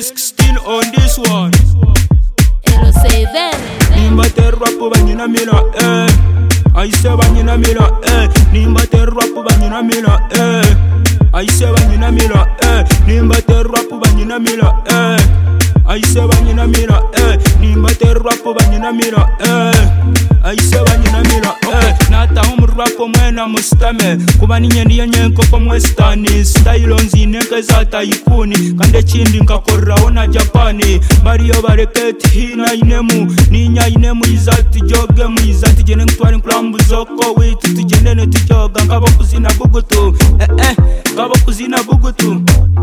Elvis still on this one. Hello, say them. Nimbate rap banyina mila, I say banyina mila, nimbate rap banyina mila, I say banyina mila, nimbate rap banyina mila, I say banyina mila, nimbate rap banyina mila, I say banyina mila. Nata rap mwena mustame kuba ninye ndiye nyenko kwa mwestani style onzine kezata ikuni kande chindi nkakorraho na Japani bariyo bareketi hina inemu ninya inemu izati joge mu izati jene ntwari nkrambu zoko witi tugende ne tujoga ngabo kuzina bugutu ngabo kuzina bugutu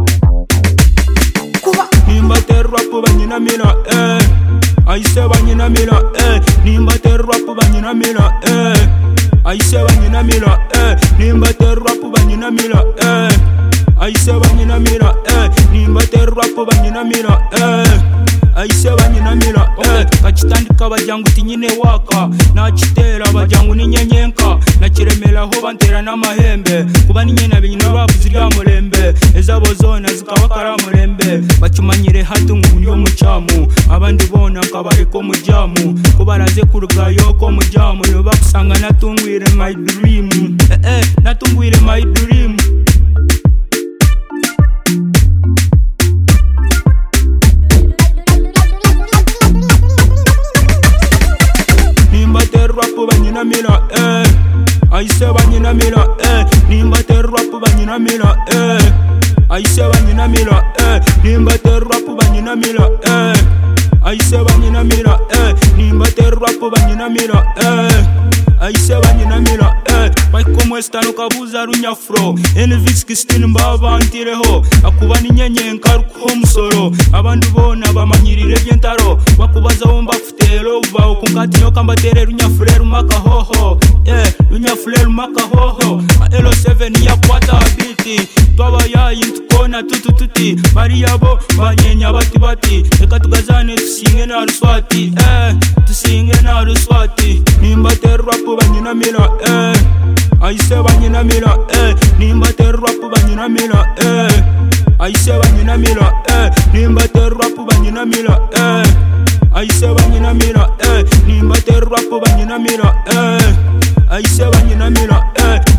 kuba nimbate rap banyina mila I say banyina mila nimbate rap banyina mila I say banyina mila, nimbate rap banyina mila, I say banyina mila, nimbate rap banyina mila, I say banyina mila. Kachitandika bajangu tinyine waka, nachitera bajangu ninyenyenka, nachiremelaho bantera n'amahembe, kuba ninye nabinyina babuzirya mulembe, ezabo zona zikabakara mulembe, bachumanyire hatu ngulyo muchamu, abandi bona nkabareko mujamu, kubaraze kurugayo ko mujamu, yo bakusanga natungwire my dream, natungwire my dream. Nimbate rap banyina mila, I say banyina mila, nimbate rap banyina mila, I say banyina mila, nimbate rap banyina mila, I say banyina mila, nimbate rap banyina mila, I say banyina mila, Paikomo estano kabuza runyafro, Elvis Christine mbaba antireho, akuba ninyenyenka ruko musoro, abandu bona bamanyirire byentaro, bakubaza womba futero uva kunkati no kambatere runyafure rumaka hoho, runyafure rumaka hoho, elo 7 ya kwata biti, twaba ya intukona tutututi, bariyabo banyenya bati, eka tugazane tusinge na ruswati, tusinge na ruswati, nimbate rap banyina mila, I say banyina mila, nimbate rap banyina mila, I say banyina mila, nimbate rap banyina mila, I say banyina mila, nimbate rap banyina mila, I say banyina mila,